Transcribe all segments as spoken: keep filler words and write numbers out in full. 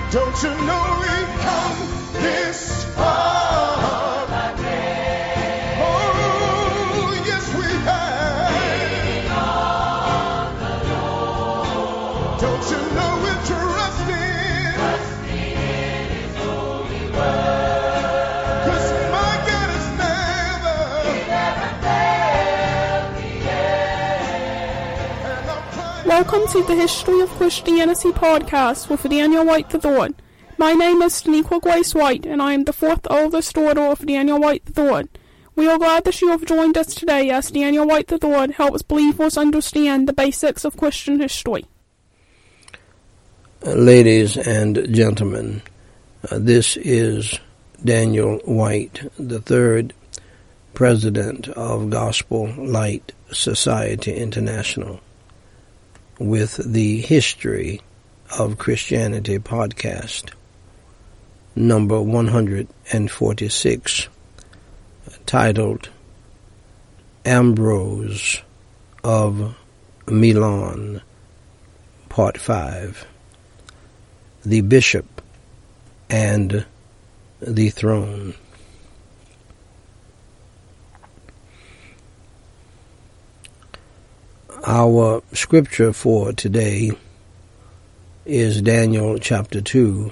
Don't you know we've come this far by faith? Oh, yes we have. Leaning on the Lord. Don't you know we're trusting, trusting in His holy word? 'Cause my God is never, He never failed me yet. And I'm trying. Welcome to the History of Christianity podcast with Daniel White the Third. My name is Taniqua Grace White, and I am the fourth oldest daughter of Daniel White the Third. We are glad that you have joined us today as Daniel White the Third helps believers understand the basics of Christian history. Ladies and gentlemen, uh, this is Daniel White the Third, President of Gospel Light Society International, with the History of Christianity podcast, number one hundred forty-six, titled Ambrose of Milan, Part five, The Bishop and the Throne. Our scripture for today is Daniel chapter two,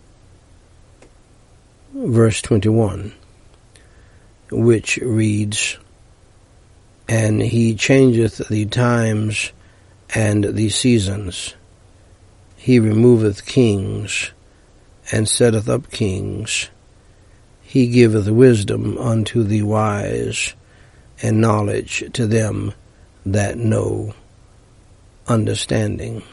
verse twenty-one, which reads, And he changeth the times and the seasons. He removeth kings, and setteth up kings. He giveth wisdom unto the wise, and knowledge to them that know understanding.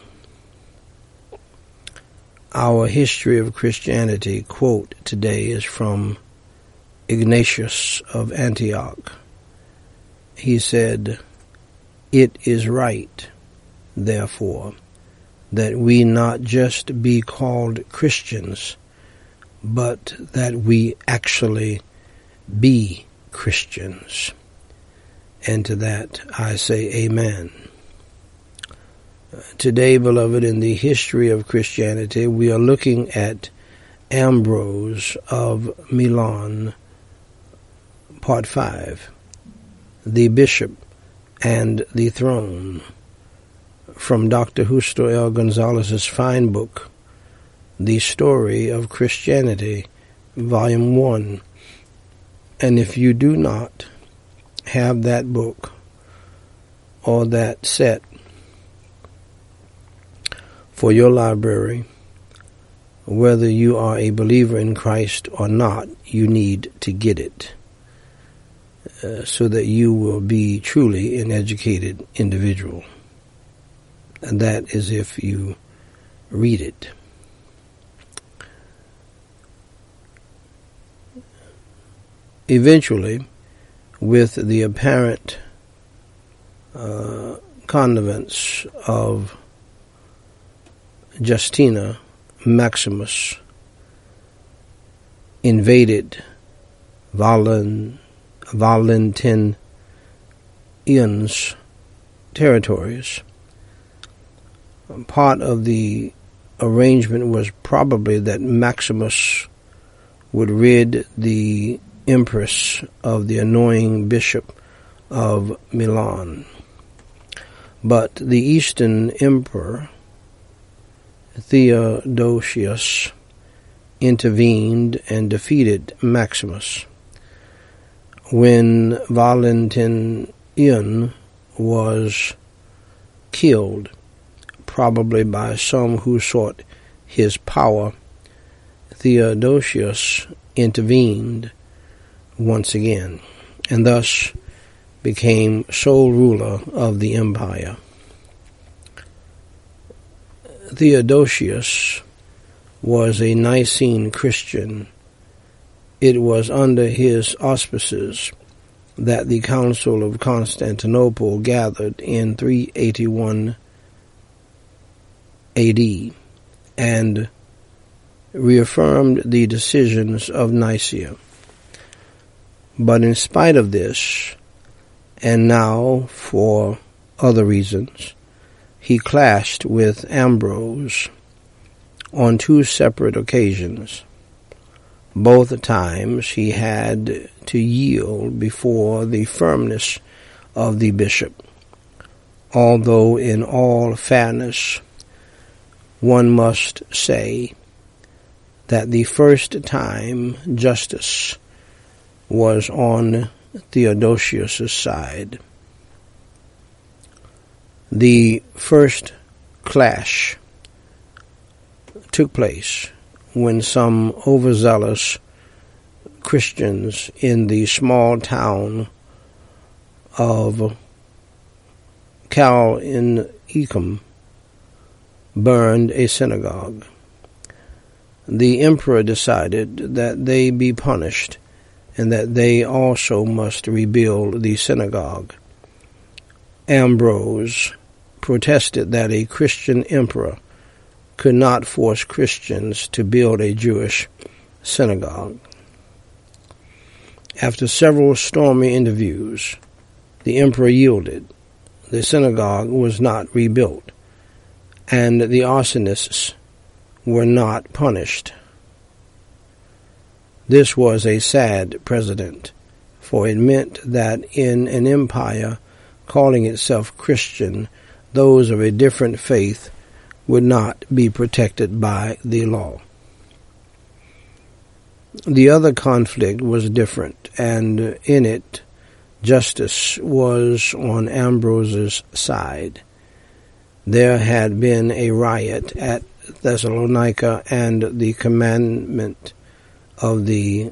Our History of Christianity quote today is from Ignatius of Antioch. He said, It is right, therefore, that we not just be called Christians, but that we actually be Christians. And to that I say amen. Today, beloved, in the history of Christianity, we are looking at Ambrose of Milan, Part five, The Bishop and the Throne, from Doctor Justo L. Gonzalez's fine book, The Story of Christianity, Volume one. And if you do not have that book or that set for your library, whether you are a believer in Christ or not, you need to get it uh, so that you will be truly an educated individual. And that is if you read it. Eventually, with the apparent uh, connivance of Justina Maximus, invaded Valen, Valentinian's territories. Part of the arrangement was probably that Maximus would rid the empress of the annoying bishop of Milan. But the Eastern emperor, Theodosius, intervened and defeated Maximus. When Valentinian was killed, probably by some who sought his power, Theodosius intervened once again, and thus became sole ruler of the empire. Theodosius was a Nicene Christian. It was under his auspices that the Council of Constantinople gathered in three eighty-one A D and reaffirmed the decisions of Nicaea. But in spite of this, and now for other reasons, he clashed with Ambrose, on two separate occasions. Both times he had to yield before the firmness of the bishop. Although in all fairness, one must say that the first time justice was on Theodosius' side. The first clash took place when some overzealous Christians in the small town of Cal in Ecum burned a synagogue. The emperor decided that they be punished and that they also must rebuild the synagogue. Ambrose protested that a Christian emperor could not force Christians to build a Jewish synagogue. After several stormy interviews, the emperor yielded. The synagogue was not rebuilt, and the arsonists were not punished. This was a sad precedent, for it meant that in an empire calling itself Christian, those of a different faith would not be protected by the law. The other conflict was different, and in it, justice was on Ambrose's side. There had been a riot at Thessalonica, and the commandment of the,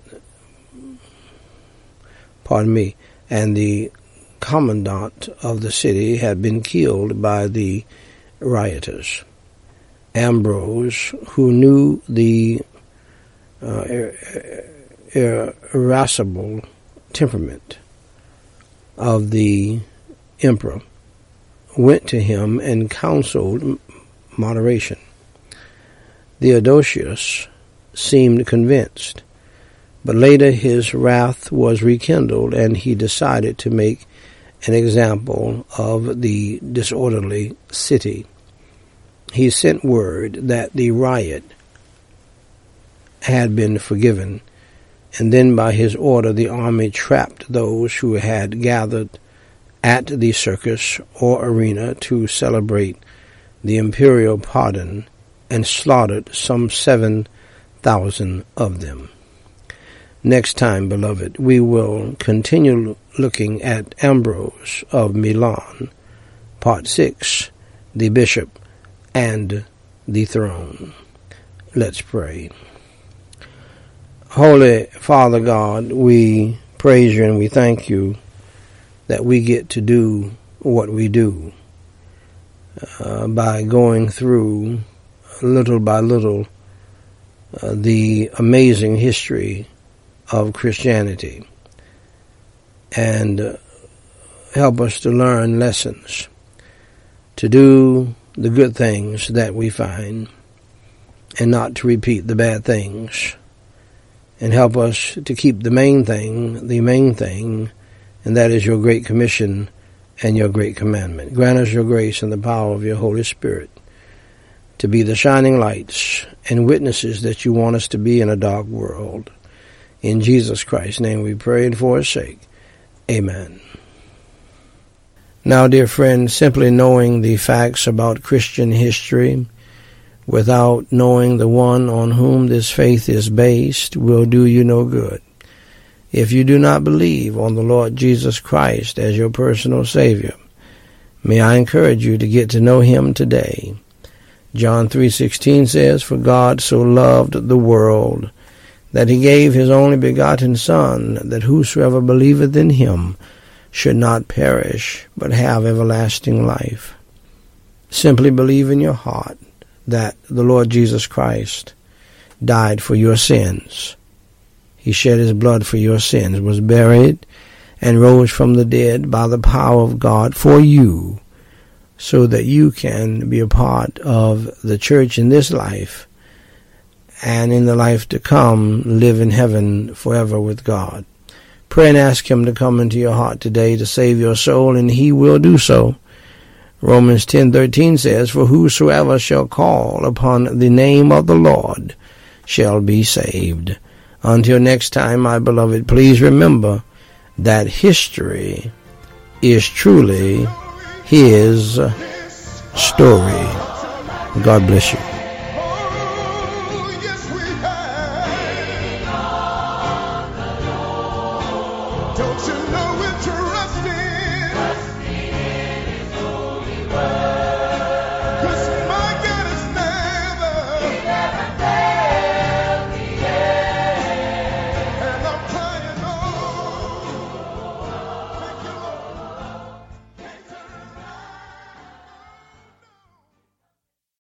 pardon me, and the commandant of the city had been killed by the rioters. Ambrose, who knew the uh, ir- irascible temperament of the emperor, went to him and counseled moderation. Theodosius seemed convinced, but later his wrath was rekindled, and he decided to make an example of the disorderly city. He sent word that the riot had been forgiven, and then by his order the army trapped those who had gathered at the circus or arena to celebrate the imperial pardon, and slaughtered some seven thousand of them. Next time, beloved, we will continue looking at Ambrose of Milan, Part six, the Bishop and the Throne. Let's pray. Holy Father God, we praise you and we thank you that we get to do what we do uh, by going through, little by little, uh, the amazing history of Christianity, and uh, help us to learn lessons, to do the good things that we find, and not to repeat the bad things, and help us to keep the main thing, the main thing, and that is your great commission and your great commandment. Grant us your grace and the power of your Holy Spirit to be the shining lights and witnesses that you want us to be in a dark world. In Jesus Christ's name we pray, and for his sake, amen. Now, dear friends, simply knowing the facts about Christian history without knowing the one on whom this faith is based will do you no good. If you do not believe on the Lord Jesus Christ as your personal Savior, may I encourage you to get to know him today. John three sixteen says, "For God so loved the world, that he gave his only begotten Son, that whosoever believeth in him should not perish, but have everlasting life." Simply believe in your heart that the Lord Jesus Christ died for your sins. He shed his blood for your sins, was buried, and rose from the dead by the power of God for you, so that you can be a part of the church in this life, and in the life to come, live in heaven forever with God. Pray and ask him to come into your heart today to save your soul, and he will do so. Romans ten thirteen says, "For whosoever shall call upon the name of the Lord shall be saved." Until next time, my beloved, please remember that history is truly his story. God bless you. Oh, yes, we have. Don't you know it's true?